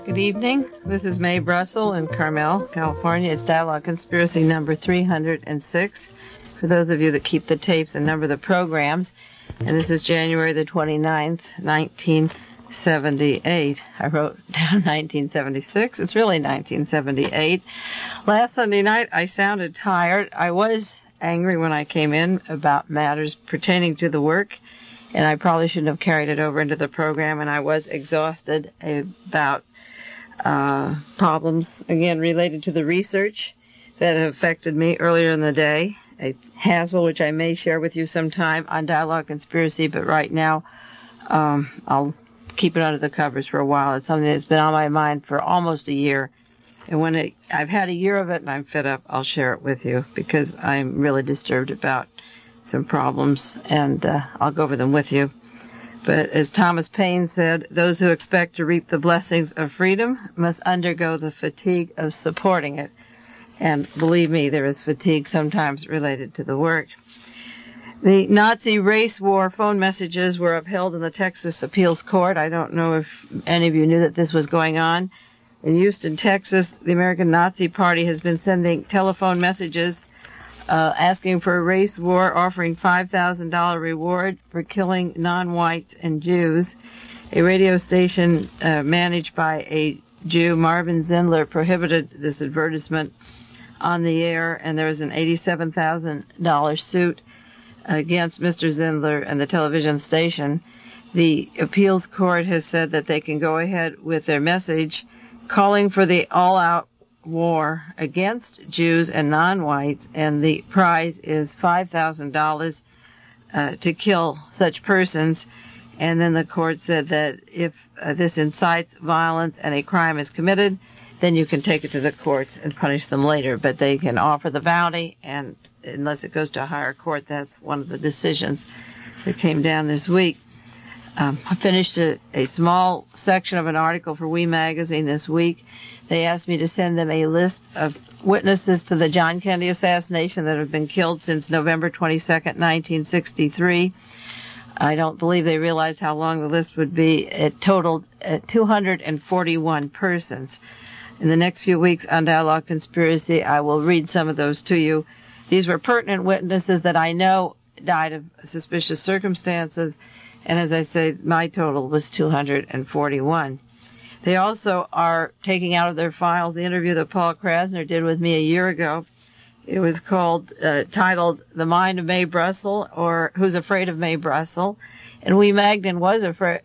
Good evening. This is Mae Brussel in Carmel, California. It's Dialogue Conspiracy number 306. For those of you that keep the tapes and number the programs. And this is January the 29th, 1978. I wrote down 1976. It's really 1978. Last Sunday night, I sounded tired. I was angry when I came in about matters pertaining to the work, and I probably shouldn't have carried it over into the program, and I was exhausted about problems, again, related to the research that affected me earlier in the day. A hassle which I may share with you sometime on Dialogue Conspiracy, but right now I'll keep it under the covers for a while. It's something that's been on my mind for almost a year. And when I've had a year of it and I'm fed up, I'll share it with you because I'm really disturbed about some problems, and I'll go over them with you. But as Thomas Paine said, those who expect to reap the blessings of freedom must undergo the fatigue of supporting it. And believe me, there is fatigue sometimes related to the work. The Nazi race war phone messages were upheld in the Texas Appeals Court. I don't know if any of you knew that this was going on. In Houston, Texas, the American Nazi Party has been sending telephone messages asking for a race war, offering $5,000 reward for killing non-whites and Jews. A radio station managed by a Jew, Marvin Zindler, prohibited this advertisement on the air, and there was an $87,000 suit against Mr. Zindler and the television station. The appeals court has said that they can go ahead with their message calling for the all-out war against Jews and non-whites, and the prize is $5,000 to kill such persons. And then the court said that if this incites violence and a crime is committed, then you can take it to the courts and punish them later. But they can offer the bounty, and unless it goes to a higher court, that's one of the decisions that came down this week. I finished a small section of an article for We Magazine this week. They asked me to send them a list of witnesses to the John Kennedy assassination that have been killed since November 22nd, 1963. I don't believe they realized how long the list would be. It totaled 241 persons. In the next few weeks on Dialogue Conspiracy, I will read some of those to you. These were pertinent witnesses that I know died of suspicious circumstances, and as I said, my total was 241. They also are taking out of their files the interview that Paul Krasner did with me a year ago. It was titled The Mind of Mae Brussel, or Who's Afraid of Mae Brussel. And We Magazine was afraid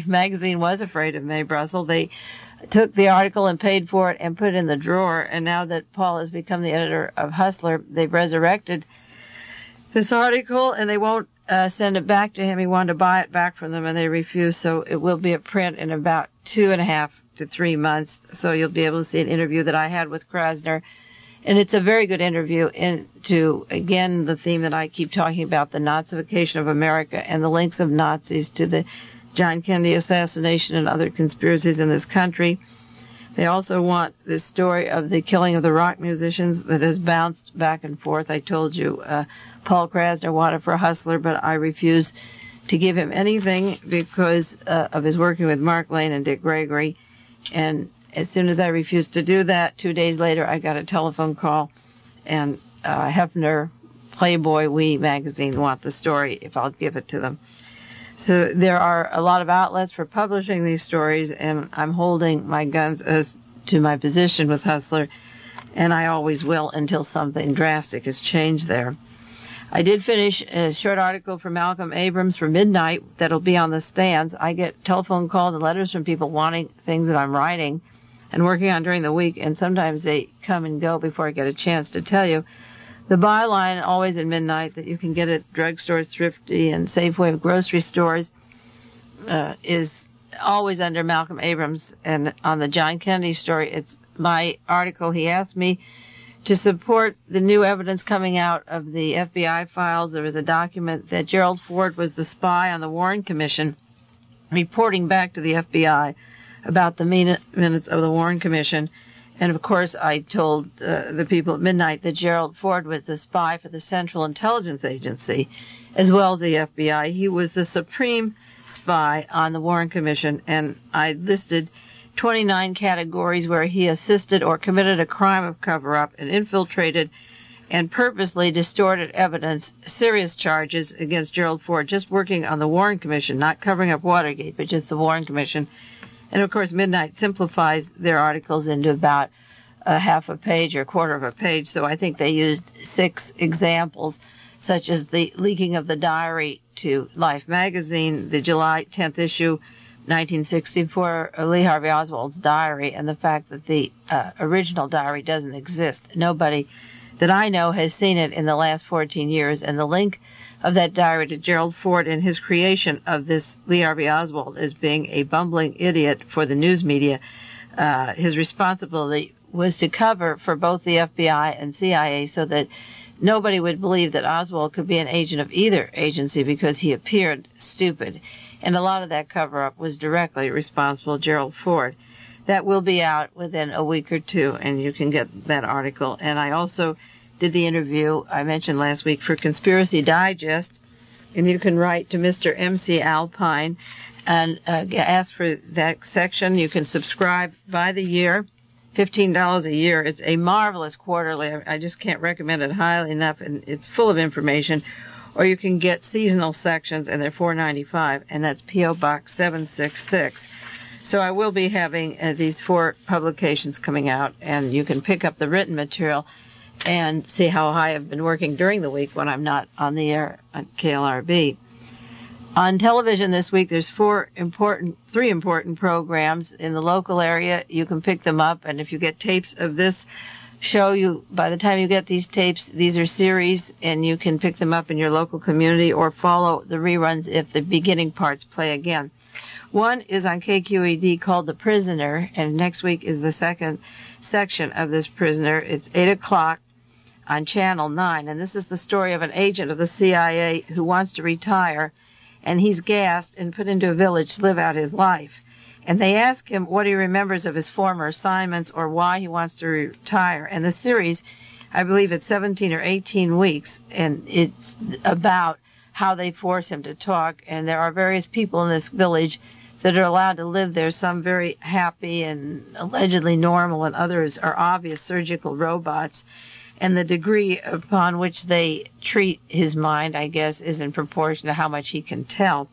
of Mae Brussel. They took the article and paid for it and put it in the drawer. And now that Paul has become the editor of Hustler, they've resurrected this article, and they won't send it back to him. He wanted to buy it back from them, and they refused. So it will be a print in about 2.5 to 3 months. So you'll be able to see an interview that I had with Krasner. And it's a very good interview into, again, the theme that I keep talking about, the Nazification of America and the links of Nazis to the John Kennedy assassination and other conspiracies in this country. They also want the story of the killing of the rock musicians that has bounced back and forth. I told you Paul Krasner wanted for Hustler, but I refused to give him anything because of his working with Mark Lane and Dick Gregory. And as soon as I refused to do that, 2 days later, I got a telephone call, and Hefner, Playboy, We Magazine want the story if I'll give it to them. So there are a lot of outlets for publishing these stories, and I'm holding my guns as to my position with Hustler, and I always will until something drastic has changed there. I did finish a short article for Malcolm Abrams for Midnight that'll be on the stands. I get telephone calls and letters from people wanting things that I'm writing and working on during the week, and sometimes they come and go before I get a chance to tell you. The byline, always at midnight, that you can get at drugstores, Thrifty, and Safeway grocery stores, is always under Malcolm Abrams. And on the John Kennedy story, it's my article. He asked me to support the new evidence coming out of the FBI files. There was a document that Gerald Ford was the spy on the Warren Commission, reporting back to the FBI about the minutes of the Warren Commission. And, of course, I told the people at midnight that Gerald Ford was the spy for the Central Intelligence Agency, as well as the FBI. He was the supreme spy on the Warren Commission, and I listed 29 categories where he assisted or committed a crime of cover-up and infiltrated and purposely distorted evidence, serious charges against Gerald Ford, just working on the Warren Commission, not covering up Watergate, but just the Warren Commission. And, of course, Midnight simplifies their articles into about a half a page or a quarter of a page, so I think they used 6 examples, such as the leaking of the diary to Life magazine, the July 10th issue, 1964, Lee Harvey Oswald's diary, and the fact that the original diary doesn't exist. Nobody that I know has seen it in the last 14 years, and the link of that diary to Gerald Ford and his creation of this Lee Harvey Oswald as being a bumbling idiot for the news media. His responsibility was to cover for both the FBI and CIA so that nobody would believe that Oswald could be an agent of either agency because he appeared stupid. And a lot of that cover-up was directly responsible Gerald Ford. That will be out within a week or two, and you can get that article. And I also did the interview I mentioned last week for Conspiracy Digest, and you can write to Mr. M.C. Alpine and ask for that section. You can subscribe by the year, $15 a year. It's a marvelous quarterly. I just can't recommend it highly enough, and it's full of information. Or you can get seasonal sections, and they're $4.95, and that's P.O. Box 766. So I will be having these 4 publications coming out, and you can pick up the written material and see how I've been working during the week when I'm not on the air on KLRB. On television this week, there's 3 important programs in the local area. You can pick them up, and if you get tapes of this show, by the time you get these tapes, these are series, and you can pick them up in your local community or follow the reruns if the beginning parts play again. One is on KQED called The Prisoner, and next week is the second section of this Prisoner. It's 8 o'clock on Channel 9, and this is the story of an agent of the CIA who wants to retire, and he's gassed and put into a village to live out his life. And they ask him what he remembers of his former assignments or why he wants to retire. And the series, I believe it's 17 or 18 weeks, and it's about how they force him to talk. And there are various people in this village that are allowed to live there, some very happy and allegedly normal, and others are obvious surgical robots. And the degree upon which they treat his mind, I guess, is in proportion to how much he can tell.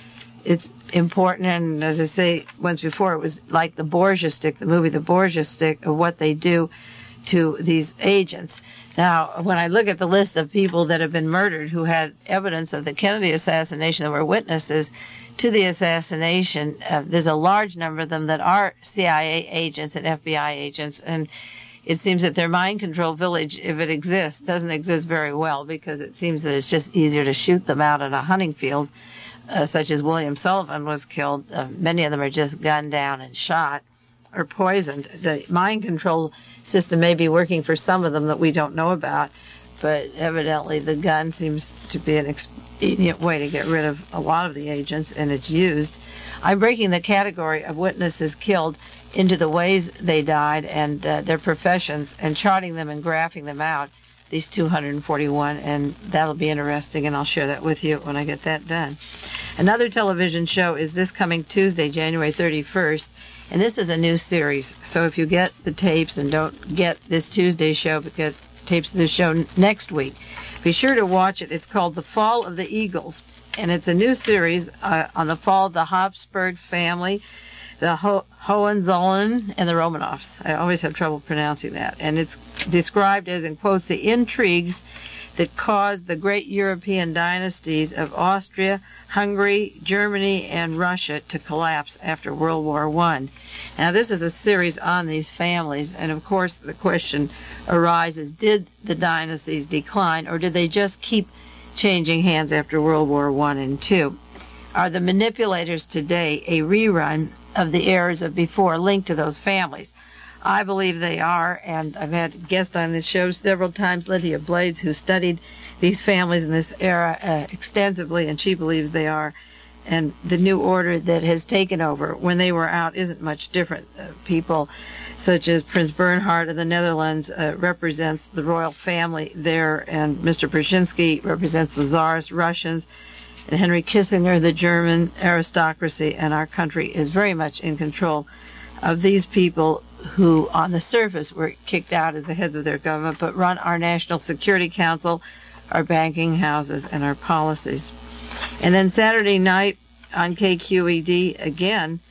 It's important, and as I say once before, it was like the Borgia Stick, the movie The Borgia Stick, of what they do to these agents. Now, when I look at the list of people that have been murdered who had evidence of the Kennedy assassination that were witnesses to the assassination, there's a large number of them that are CIA agents and FBI agents, and it seems that their mind control village, if it exists, doesn't exist very well, because it seems that it's just easier to shoot them out in a hunting field, such as William Sullivan was killed. Many of them are just gunned down and shot or poisoned. The mind control system may be working for some of them that we don't know about, but evidently the gun seems to be an expedient way to get rid of a lot of the agents, and it's used. I'm breaking the category of witnesses killed into the ways they died and their professions, and charting them and graphing them out, these 241, and that'll be interesting, and I'll share that with you when I get that done. Another television show is this coming Tuesday, January 31st, and this is a new series. So if you get the tapes and don't get this Tuesday show, but get tapes of this show next week, be sure to watch it. It's called The Fall of the Eagles, and it's a new series on the fall of the Habsburgs family, the Hohenzollern, and the Romanovs. I always have trouble pronouncing that. And it's described as, in quotes, the intrigues that caused the great European dynasties of Austria, Hungary, Germany, and Russia to collapse after World War I. Now, this is a series on these families, and of course the question arises, did the dynasties decline, or did they just keep changing hands after World War I and II? Are the manipulators today a rerun of the errors of before linked to those families? I believe they are, and I've had guests on this show several times, Lydia Blades, who studied these families in this era extensively, and she believes they are. And the new order that has taken over when they were out isn't much different. People such as Prince Bernhard of the Netherlands represents the royal family there, and Mr. Brzezinski represents the Tsarist Russians, and Henry Kissinger, the German aristocracy, and our country is very much in control of these people who on the surface were kicked out as the heads of their government, but run our National Security Council, our banking houses, and our policies. And then Saturday night on KQED, again,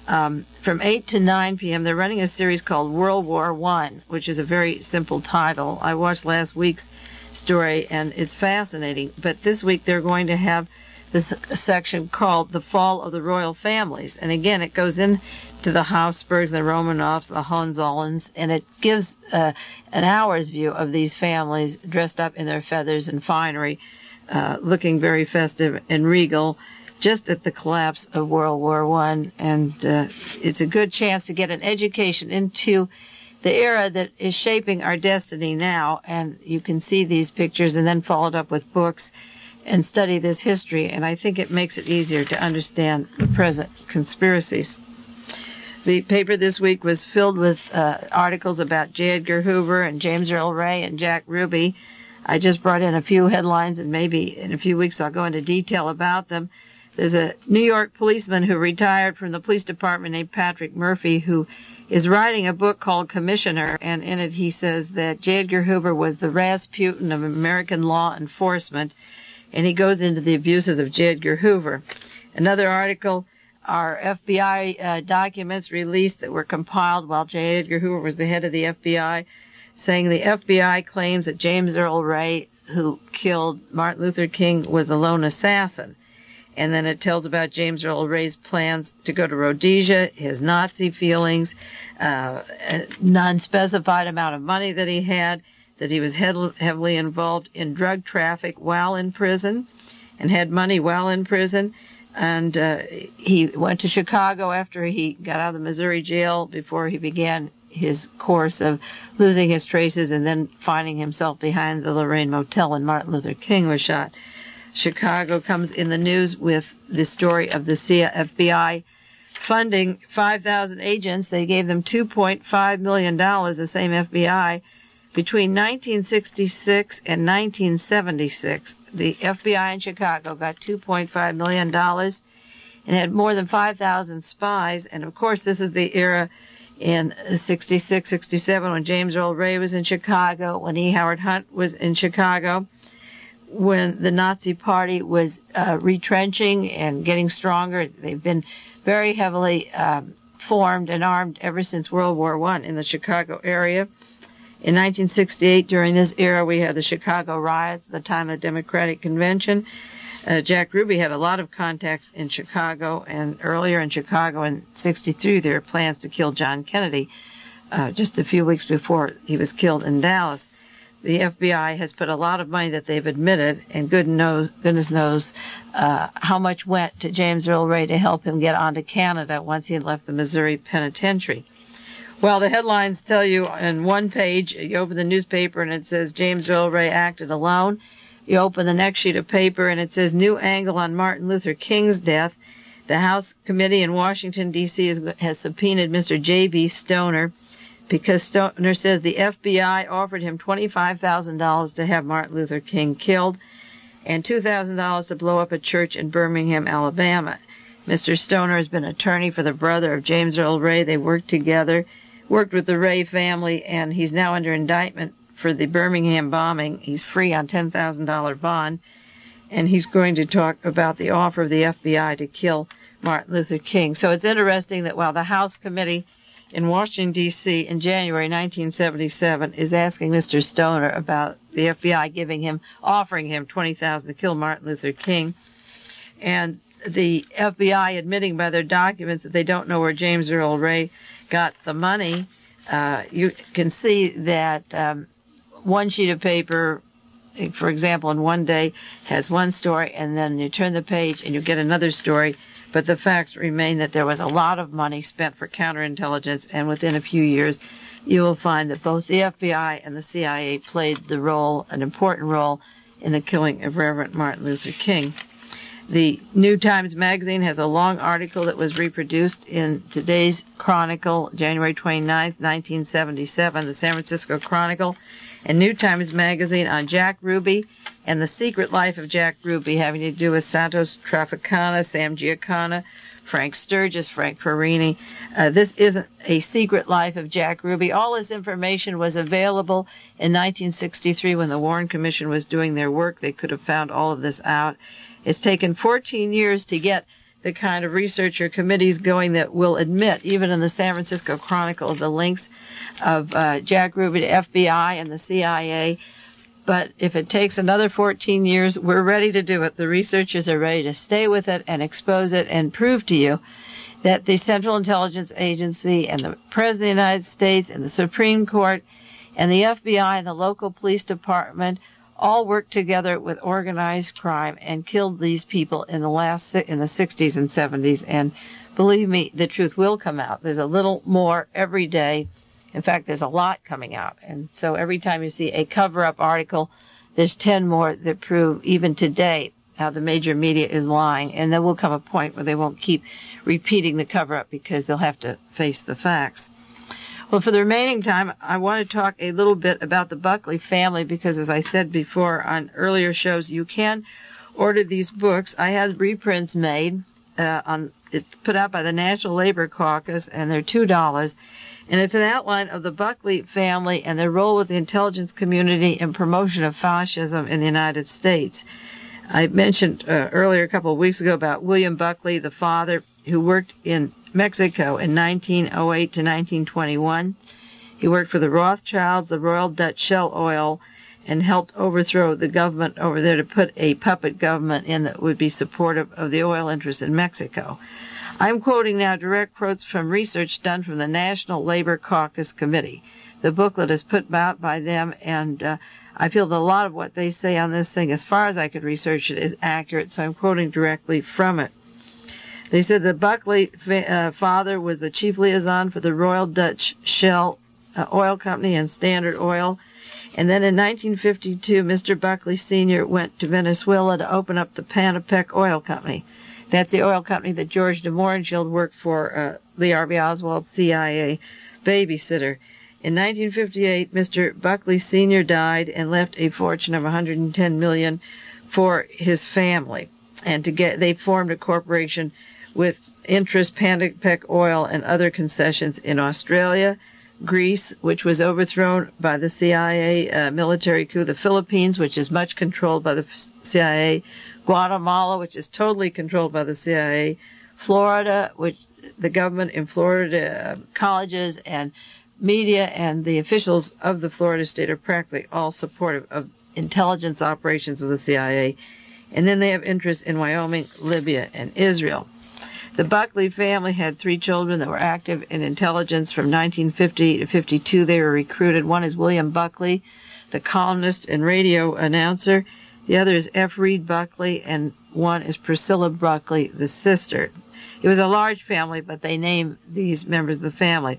from 8 to 9 p.m., they're running a series called World War I, which is a very simple title. I watched last week's story, and it's fascinating. But this week they're going to have this section called The Fall of the Royal Families. And again, it goes into the Habsburgs, the Romanovs, the Hohenzollerns, and it gives an hour's view of these families dressed up in their feathers and finery, looking very festive and regal, just at the collapse of World War I. And it's a good chance to get an education into the era that is shaping our destiny now. And you can see these pictures and then follow it up with books and study this history. And I think it makes it easier to understand the present conspiracies. The paper this week was filled with articles about J. Edgar Hoover and James Earl Ray and Jack Ruby. I just brought in a few headlines, and maybe in a few weeks I'll go into detail about them. There's a New York policeman who retired from the police department named Patrick Murphy, who is writing a book called Commissioner, and in it he says that J. Edgar Hoover was the Rasputin of American law enforcement, and he goes into the abuses of J. Edgar Hoover. Another article are FBI documents released that were compiled while J. Edgar Hoover was the head of the FBI, saying the FBI claims that James Earl Ray, who killed Martin Luther King, was a lone assassin. And then it tells about James Earl Ray's plans to go to Rhodesia, his Nazi feelings, a non-specified amount of money that he had, that he was heavily involved in drug traffic while in prison and had money while in prison. And he went to Chicago after he got out of the Missouri jail before he began his course of losing his traces and then finding himself behind the Lorraine Motel when Martin Luther King was shot. Chicago comes in the news with the story of the FBI funding 5,000 agents. They gave them $2.5 million, the same FBI, between 1966 and 1976. The FBI in Chicago got $2.5 million and had more than 5,000 spies. And, of course, this is the era in 66, 67 when James Earl Ray was in Chicago, when E. Howard Hunt was in Chicago, when the Nazi Party was retrenching and getting stronger. They've been very heavily formed and armed ever since World War I in the Chicago area. In 1968, during this era, we had the Chicago riots, the time of the Democratic Convention. Jack Ruby had a lot of contacts in Chicago, and earlier in Chicago in 63, there were plans to kill John Kennedy just a few weeks before he was killed in Dallas. The FBI has put a lot of money that they've admitted, and goodness knows how much went to James Earl Ray to help him get onto Canada once he had left the Missouri Penitentiary. Well, the headlines tell you on one page, you open the newspaper and it says James Earl Ray acted alone. You open the next sheet of paper and it says new angle on Martin Luther King's death. The House Committee in Washington, D.C. has subpoenaed Mr. J.B. Stoner because Stoner says the FBI offered him $25,000 to have Martin Luther King killed and $2,000 to blow up a church in Birmingham, Alabama. Mr. Stoner has been attorney for the brother of James Earl Ray. They worked together, worked with the Ray family, and he's now under indictment for the Birmingham bombing. He's free on $10,000 bond, and he's going to talk about the offer of the FBI to kill Martin Luther King. So it's interesting that while the House Committee in Washington, D.C. in January 1977 is asking Mr. Stoner about the FBI offering him $20,000 to kill Martin Luther King, and the FBI admitting by their documents that they don't know where James Earl Ray got the money, you can see that one sheet of paper, for example, in one day has one story, and then you turn the page and you get another story. But the facts remain that there was a lot of money spent for counterintelligence, and within a few years, you will find that both the FBI and the CIA played an important role in the killing of Reverend Martin Luther King. The New Times Magazine has a long article that was reproduced in today's Chronicle, January 29th, 1977, the San Francisco Chronicle, and New Times Magazine on Jack Ruby and the secret life of Jack Ruby, having to do with Santos Trafficana, Sam Giancana, Frank Sturgis, Frank Perini. This isn't a secret life of Jack Ruby. All this information was available in 1963 when the Warren Commission was doing their work. They could have found all of this out. It's taken 14 years to get the kind of researcher committees going that will admit, even in the San Francisco Chronicle, the links of Jack Ruby to FBI and the CIA. But if it takes another 14 years, we're ready to do it. The researchers are ready to stay with it and expose it and prove to you that the Central Intelligence Agency and the President of the United States and the Supreme Court and the FBI and the local police department all worked together with organized crime and killed these people in the 60s and 70s. And believe me, the truth will come out. There's a little more every day. In fact, there's a lot coming out. And so every time you see a cover-up article, there's 10 more that prove, even today, how the major media is lying. And there will come a point where they won't keep repeating the cover-up because they'll have to face the facts. Well, for the remaining time, I want to talk a little bit about the Buckley family because, as I said before on earlier shows, you can order these books. I had reprints made. It's put out by the National Labor Caucus, and they're $2. And it's an outline of the Buckley family and their role with the intelligence community in promotion of fascism in the United States. I mentioned earlier, a couple of weeks ago, about William Buckley, the father, who worked in Mexico in 1908 to 1921. He worked for the Rothschilds, the Royal Dutch Shell Oil, and helped overthrow the government over there to put a puppet government in that would be supportive of the oil interests in Mexico. I'm quoting now direct quotes from research done from the National Labor Caucus Committee. The booklet is put out by them, and I feel that a lot of what they say on this thing, as far as I could research it, is accurate, so I'm quoting directly from it. They said the Buckley father was the chief liaison for the Royal Dutch Shell Oil Company and Standard Oil. And then in 1952, Mr. Buckley Sr. went to Venezuela to open up the Panopec Oil Company. That's the oil company that George de Mohrenschildt worked for, Lee Harvey Oswald, CIA babysitter. In 1958, Mr. Buckley Sr. died and left a fortune of $110 million for his family. And they formed a corporation with interest, Panopec Oil, and other concessions in Australia, Greece, which was overthrown by the CIA military coup, the Philippines, which is much controlled by the CIA, Guatemala, which is totally controlled by the CIA, Florida, which the government in Florida, colleges and media and the officials of the Florida state are practically all supportive of intelligence operations with the CIA. And then they have interests in Wyoming, Libya, and Israel. The Buckley family had 3 children that were active in intelligence from 1950 to 52. They were recruited. One is William Buckley, the columnist and radio announcer. The other is F. Reed Buckley, and one is Priscilla Buckley, the sister. It was a large family, but they named these members of the family.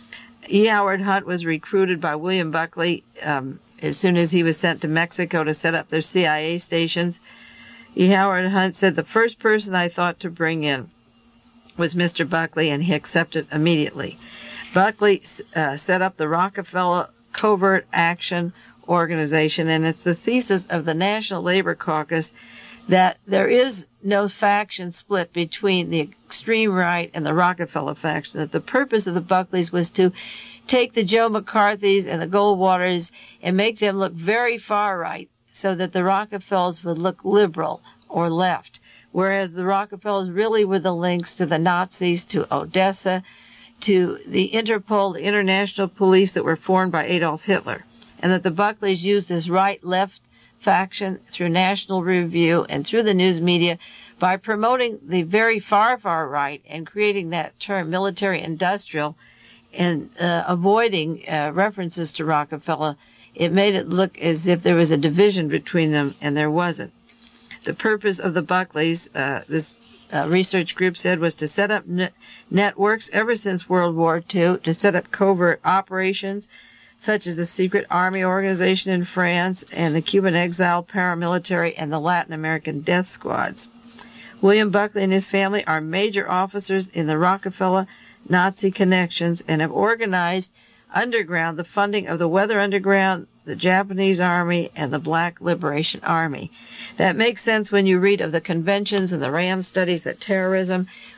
E. Howard Hunt was recruited by William Buckley as soon as he was sent to Mexico to set up their CIA stations. E. Howard Hunt said, "The first person I thought to bring in was Mr. Buckley, and he accepted immediately." Buckley set up the Rockefeller Covert Action Organization, and it's the thesis of the National Labor Caucus that there is no faction split between the extreme right and the Rockefeller faction, that the purpose of the Buckleys was to take the Joe McCarthys and the Goldwaters and make them look very far right so that the Rockefellers would look liberal or left, whereas the Rockefellers really were the links to the Nazis, to Odessa, to the Interpol, the international police that were formed by Adolf Hitler, and that the Buckleys used this right-left faction through National Review and through the news media by promoting the very far right and creating that term military-industrial and avoiding references to Rockefeller. It made it look as if there was a division between them, and there wasn't. The purpose of the Buckleys, this research group said, was to set up networks ever since World War II, to set up covert operations, such as the Secret Army Organization in France and the Cuban Exile Paramilitary and the Latin American Death Squads. William Buckley and his family are major officers in the Rockefeller Nazi connections and have organized underground the funding of the Weather Underground, the Japanese Army, and the Black Liberation Army. That makes sense when you read of the conventions and the RAND studies that terrorism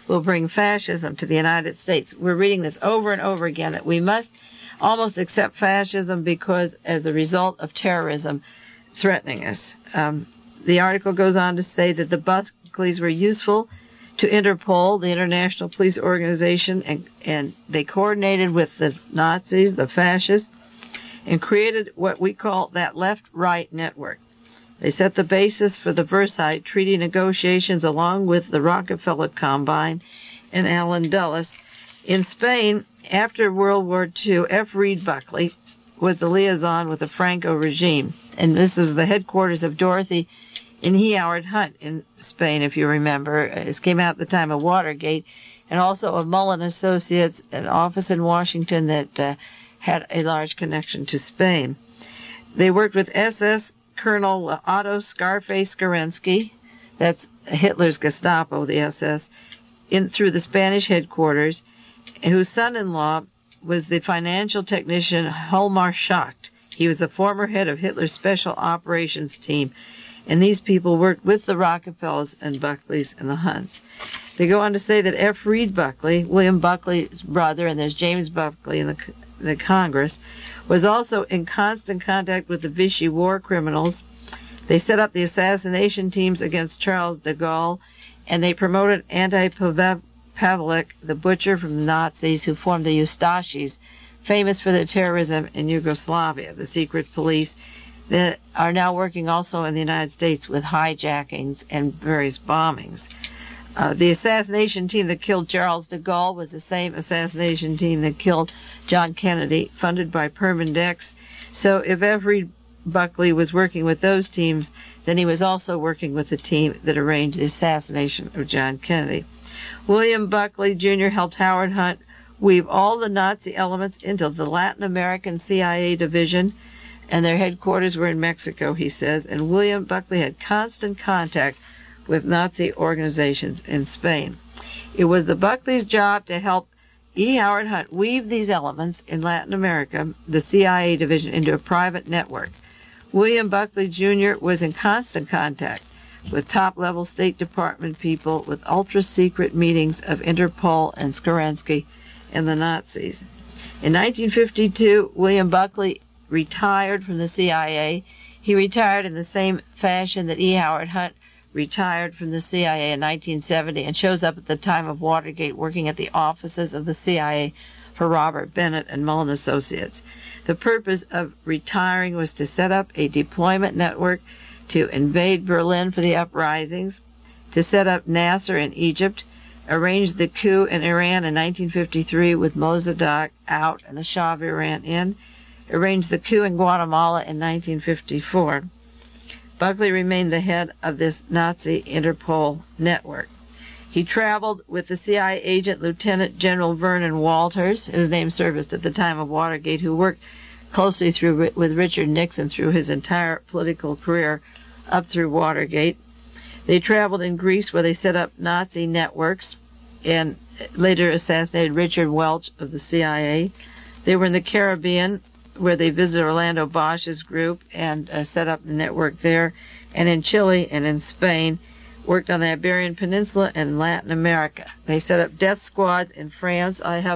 will bring fascism to the United States. We're reading this over and over again, that we must almost accept fascism because as a result of terrorism threatening us. The article goes on to say that the Buckleys were useful to Interpol, the international police organization, and they coordinated with the Nazis, the fascists, and created what we call that left-right network. They set the basis for the Versailles Treaty negotiations along with the Rockefeller Combine and Allen Dulles. In Spain, after World War II, F. Reed Buckley was the liaison with the Franco regime, and this was the headquarters of Dorothy and E. Howard Hunt in Spain, if you remember. This came out at the time of Watergate, and also of Mullen Associates, an office in Washington that had a large connection to Spain. They worked with SS Colonel Otto Scarface Kerensky, that's Hitler's Gestapo, the SS, through the Spanish headquarters, whose son-in-law was the financial technician Hjalmar Schacht. He was the former head of Hitler's Special Operations Team, and these people worked with the Rockefellers and Buckleys and the Hunts. They go on to say that F. Reed Buckley, William Buckley's brother, and there's James Buckley in the Congress, was also in constant contact with the Vichy war criminals. They set up the assassination teams against Charles de Gaulle, and they promoted Pavlik, the butcher from the Nazis who formed the Ustashis, famous for their terrorism in Yugoslavia, the secret police that are now working also in the United States with hijackings and various bombings. The assassination team that killed Charles de Gaulle was the same assassination team that killed John Kennedy, funded by Permindex. So if F. Reed Buckley was working with those teams, then he was also working with the team that arranged the assassination of John Kennedy. William Buckley Jr. helped Howard Hunt weave all the Nazi elements into the Latin American CIA division, and their headquarters were in Mexico, he says, and William Buckley had constant contact with Nazi organizations in Spain. It was the Buckleys' job to help E. Howard Hunt weave these elements in Latin America, the CIA division, into a private network. William Buckley Jr. was in constant contact with top-level State Department people, with ultra-secret meetings of Interpol and Kerensky and the Nazis. In 1952, William Buckley retired from the CIA. He retired in the same fashion that E. Howard Hunt retired from the CIA in 1970 and shows up at the time of Watergate working at the offices of the CIA for Robert Bennett and Mullen Associates. The purpose of retiring was to set up a deployment network to invade Berlin for the uprisings, to set up Nasser in Egypt, arrange the coup in Iran in 1953 with Mossadegh out and the Shah of Iran in, arranged the coup in Guatemala in 1954. Buckley remained the head of this Nazi Interpol network. He traveled with the CIA agent Lieutenant General Vernon Walters, whose name surfaced at the time of Watergate, who worked closely with Richard Nixon through his entire political career up through Watergate. They traveled in Greece, where they set up Nazi networks and later assassinated Richard Welch of the CIA. They were in the Caribbean, where they visited Orlando Bosch's group and set up the network there, and in Chile and in Spain, worked on the Iberian Peninsula and Latin America. They set up death squads in France. I have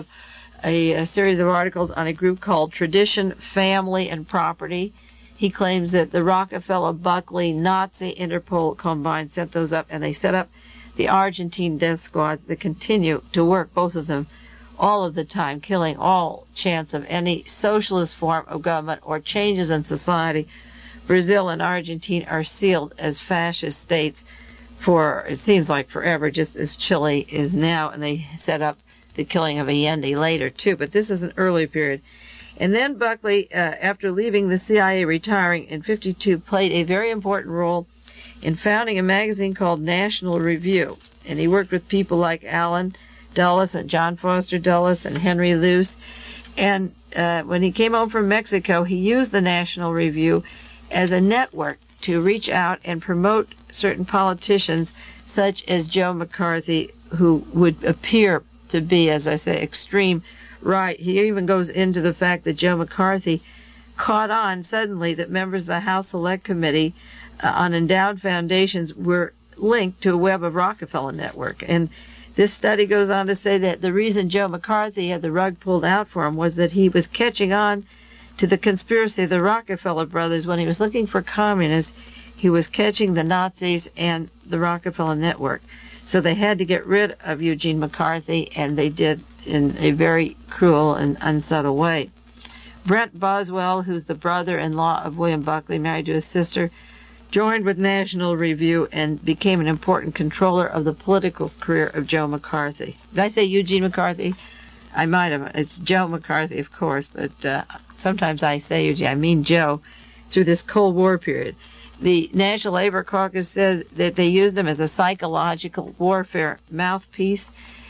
a series of articles on a group called Tradition, Family, and Property. He claims that the Rockefeller, Buckley, Nazi, Interpol combined set those up, and they set up the Argentine death squads that continue to work, both of them, all of the time, killing all chance of any socialist form of government or changes in society. Brazil and Argentina are sealed as fascist states for, it seems like forever, just as Chile is now, and they set up the killing of Allende later, too, but this is an early period. And then Buckley, after leaving the CIA, retiring in 1952, played a very important role in founding a magazine called National Review, and he worked with people like Allen Dulles and John Foster Dulles and Henry Luce. And when he came home from Mexico, he used the National Review as a network to reach out and promote certain politicians, such as Joe McCarthy, who would appear to be, as I say, extreme right. He even goes into the fact that Joe McCarthy caught on suddenly that members of the House Select Committee on Endowed Foundations were linked to a web of Rockefeller Network. And This study goes on to say that the reason Joe McCarthy had the rug pulled out for him was that he was catching on to the conspiracy of the Rockefeller brothers. When he was looking for communists, he was catching the Nazis and the Rockefeller network. So they had to get rid of Eugene McCarthy, and they did in a very cruel and unsubtle way. Brent Boswell, who's the brother-in-law of William Buckley, married to his sister, joined with National Review and became an important controller of the political career of Joe McCarthy. Did I say Eugene McCarthy? I might have. It's Joe McCarthy, of course, but sometimes I say Eugene. I mean Joe, through this Cold War period. The National Labor Caucus says that they used him as a psychological warfare mouthpiece.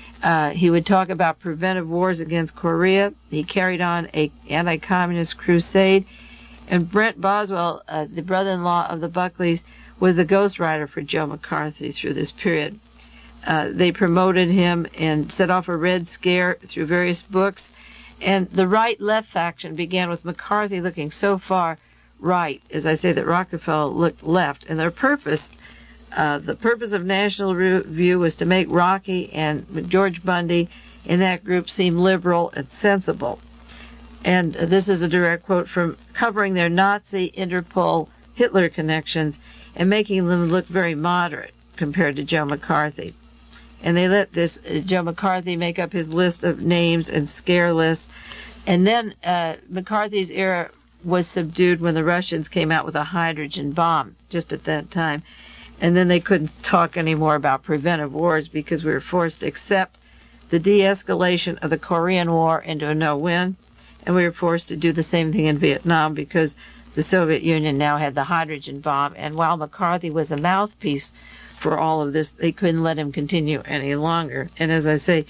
He would talk about preventive wars against Korea. He carried on an anti-communist crusade. And Brent Boswell, the brother-in-law of the Buckleys, was the ghostwriter for Joe McCarthy through this period. They promoted him and set off a Red Scare through various books. And the right-left faction began with McCarthy looking so far right, as I say, that Rockefeller looked left. And their purpose, the purpose of National Review was to make Rocky and George Bundy in that group seem liberal and sensible. And this is a direct quote from covering their Nazi, Interpol, Hitler connections and making them look very moderate compared to Joe McCarthy. And they let this Joe McCarthy make up his list of names and scare lists. And then McCarthy's era was subdued when the Russians came out with a hydrogen bomb just at that time. And then they couldn't talk anymore about preventive wars because we were forced to accept the de-escalation of the Korean War into a no-win. And we were forced to do the same thing in Vietnam because the Soviet Union now had the hydrogen bomb. And while McCarthy was a mouthpiece for all of this, they couldn't let him continue any longer. And as I say,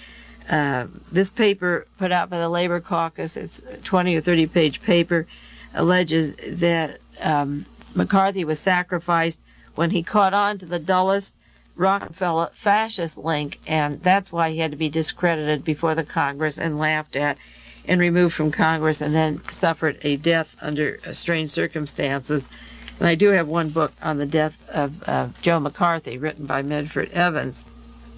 this paper put out by the Labor Caucus, it's a 20 or 30-page paper, alleges that McCarthy was sacrificed when he caught on to the dullest Rockefeller fascist link, and that's why he had to be discredited before the Congress and laughed at and removed from Congress and then suffered a death under strange circumstances. And I do have one book on the death of Joe McCarthy, written by Medford Evans.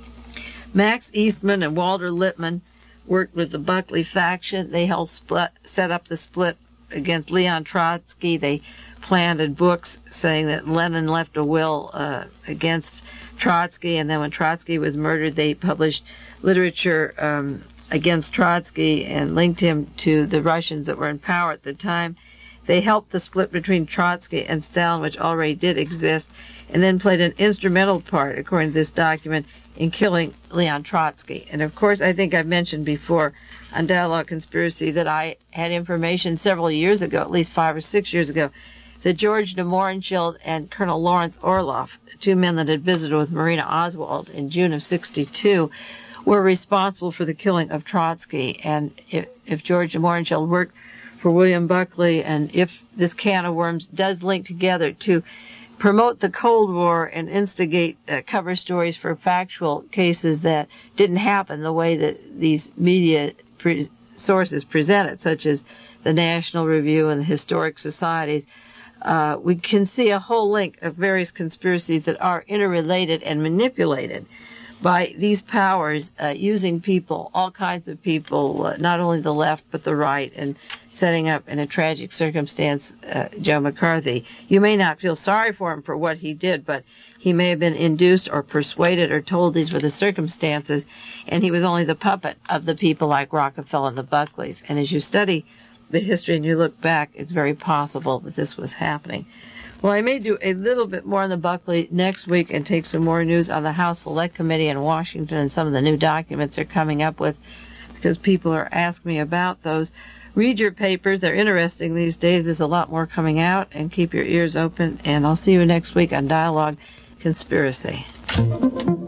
Max Eastman and Walter Lippmann worked with the Buckley faction. They helped set up the split against Leon Trotsky. They planted books saying that Lenin left a will against Trotsky, and then when Trotsky was murdered, they published literature against Trotsky and linked him to the Russians that were in power at the time. They helped the split between Trotsky and Stalin, which already did exist, and then played an instrumental part, according to this document, in killing Leon Trotsky. And of course, I think I've mentioned before on Dialogue Conspiracy that I had information several years ago, at least 5 or 6 years ago, that George de Mohrenschildt and Colonel Lawrence Orloff, two men that had visited with Marina Oswald in June of '62, were responsible for the killing of Trotsky. And if George de Mohrenschildt worked for William Buckley, and if this can of worms does link together to promote the Cold War and instigate cover stories for factual cases that didn't happen the way that these media sources present it, such as the National Review and the historic societies, we can see a whole link of various conspiracies that are interrelated and manipulated by these powers using people, all kinds of people, not only the left but the right, and setting up in a tragic circumstance Joe McCarthy. You may not feel sorry for him for what he did, but he may have been induced or persuaded or told these were the circumstances, and he was only the puppet of the people like Rockefeller and the Buckleys. And as you study the history and you look back, it's very possible that this was happening. Well, I may do a little bit more on the Buckley next week and take some more news on the House Select Committee in Washington and some of the new documents they're coming up with, because people are asking me about those. Read your papers. They're interesting these days. There's a lot more coming out, and keep your ears open. And I'll see you next week on Dialogue Conspiracy.